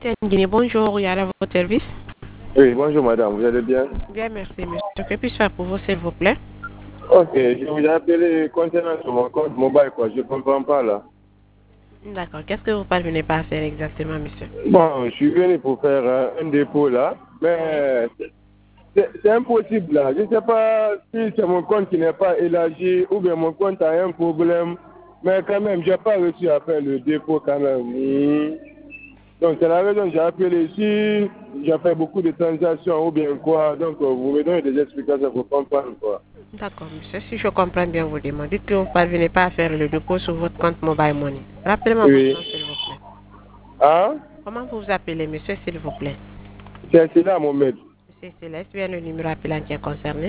Guinée, bonjour, il y a à votre service. Oui, bonjour madame, vous allez bien? Bien, merci, monsieur. Que puis-je faire pour vous, s'il vous plaît? Ok, je vous ai appelé concernant sur mon compte mobile, quoi. Je ne comprends pas là. D'accord. Qu'est-ce que vous parvenez pas à faire exactement, monsieur? Bon, je suis venu pour faire un dépôt là, mais c'est impossible là. Je ne sais pas si c'est mon compte qui n'est pas élargi ou bien mon compte a un problème, mais quand même, je n'ai pas réussi à faire le dépôt quand même. Donc c'est la raison que j'ai appelé ici. J'ai fait beaucoup de transactions ou bien quoi. Donc vous me donnez des explications pour comprendre quoi. D'accord, monsieur. Si je comprends bien vos demandes, dites que vous ne parvenez pas à faire le dépôt sur votre compte Mobile Money. Rappelez-moi votre Oui. nom, s'il vous plaît. Hein? Comment vous vous appelez, monsieur, s'il vous plaît? C'est là mon maître. Monsieur Céleste, bien le numéro appelant qui est concerné.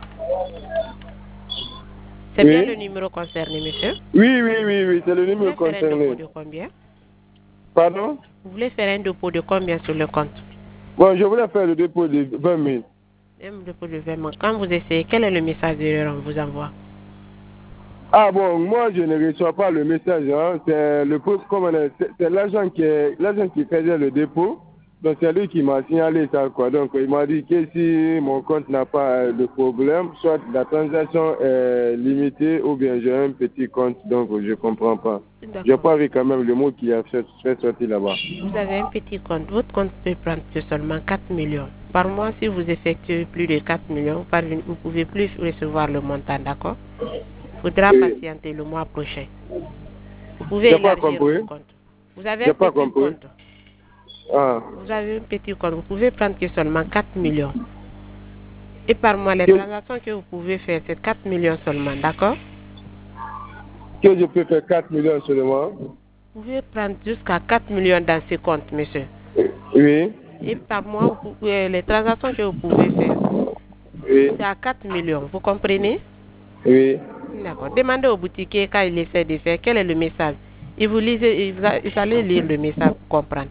C'est bien le Oui. numéro concerné, monsieur. Oui, c'est le Vous numéro voulez faire un dépôt concerné. de combien? Pardon? Vous voulez faire un dépôt de combien sur le compte? Bon, je voulais faire le dépôt de 20 000. Un dépôt de 20 000. Quand vous essayez, quel est le message d'erreur qu'on vous envoie? Ah bon, moi je ne reçois pas le message, hein. C'est le c'est l'agent qui faisait le dépôt. Donc c'est lui qui m'a signalé ça quoi. Donc il m'a dit que si mon compte n'a pas de problème, soit la transaction est limitée ou bien j'ai un petit compte, donc je comprends pas. J'ai D'accord. pas vu quand même le mot qui a fait sortir là-bas. Vous avez un petit compte. Votre compte peut prendre que seulement 4 millions. Par mois, si vous effectuez plus de 4 millions, vous pouvez plus recevoir le montant, d'accord? Il faudra Oui. patienter le mois prochain. Vous pouvez J'ai pas élargir compris. le compte. Vous avez J'ai un pas petit compris. compte. Ah. Vous avez un petit compte. Vous pouvez prendre que seulement 4 millions. Et par mois, les Que, transactions que vous pouvez faire, c'est 4 millions seulement, d'accord? que je peux faire 4 millions seulement. Vous pouvez prendre jusqu'à 4 millions dans ce compte, monsieur. Oui. Et par mois, les transactions que vous pouvez faire, Oui. c'est à 4 millions. Vous comprenez? Oui. D'accord. Demandez au boutiquier quand il essaie de faire quel est le message. Et vous lisez, vous allez lire le message pour comprendre.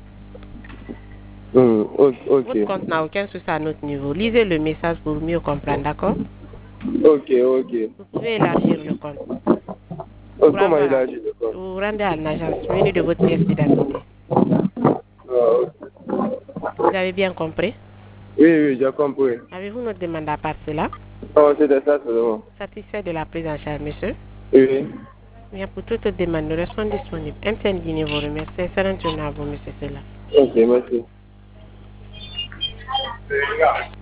Ok. Votre compte n'a aucun souci à notre niveau. Lisez le message pour mieux comprendre, d'accord? Ok. Vous pouvez élargir le compte. Pour Comment il avoir, a agi le compte? vous rendez à l'agence munie de votre pièce d'identité. Ah, ok. Vous avez bien compris? Oui, j'ai compris. Avez-vous notre demande à part cela? Oh, c'était ça seulement. Satisfait de la prise en charge, monsieur? Oui. Bien, pour toute demande, nous restons disponibles. MTN Guinée vous remercie. Excellente journée à vous, monsieur Cela. Ok, merci.